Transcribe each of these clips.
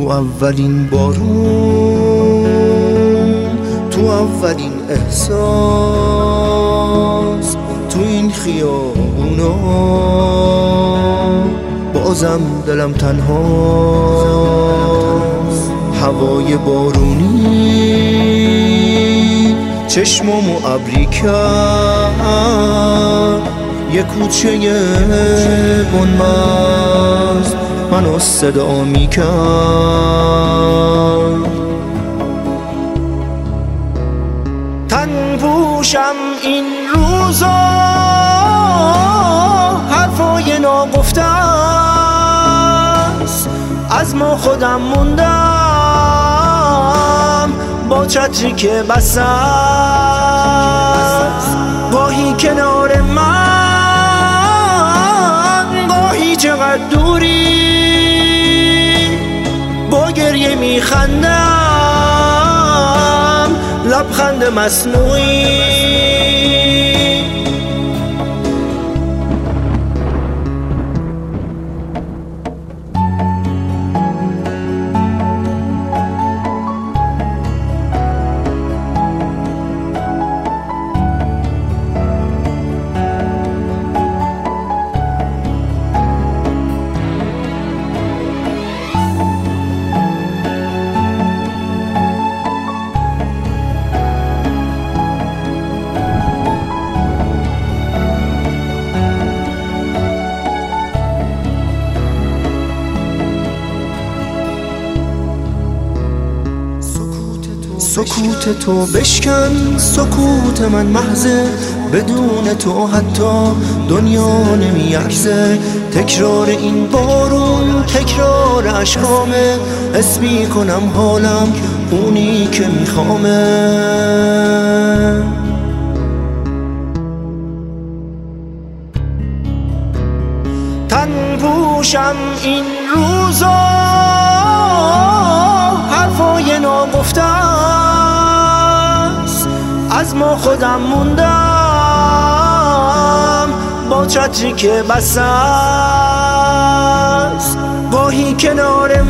تو اولین بارون، تو اولین احساس، تو این خیابونا بازم دلم تنهاست. هوای بارونی چشمامو ابری کرد، یه کوچه بنمست منو صدا میکرد. تن پوشم این روزا حرفای ناگفته است، از ما خودم موندم با چتری که بسته است. گاهی کنار من، گاهی چقدر دوری، با گریه میخندم لبخند مصنوعی. سکوت تو بشکن، سکوت من محضه، بدون تو حتی دنیا نمیارزه. تکرار این بارون، تکرار اشکامه، حس میکنم حالم اونی که میخوامه. تن پوشم این روزا حرفای ناگفته است، از ما خودم موندم با چتری که بسته است. گاهی کنار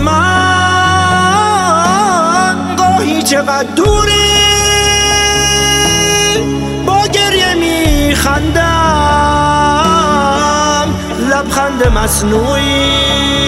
من، گاهی چقدر دوری، با گریه میخندم لبخند مصنوعی.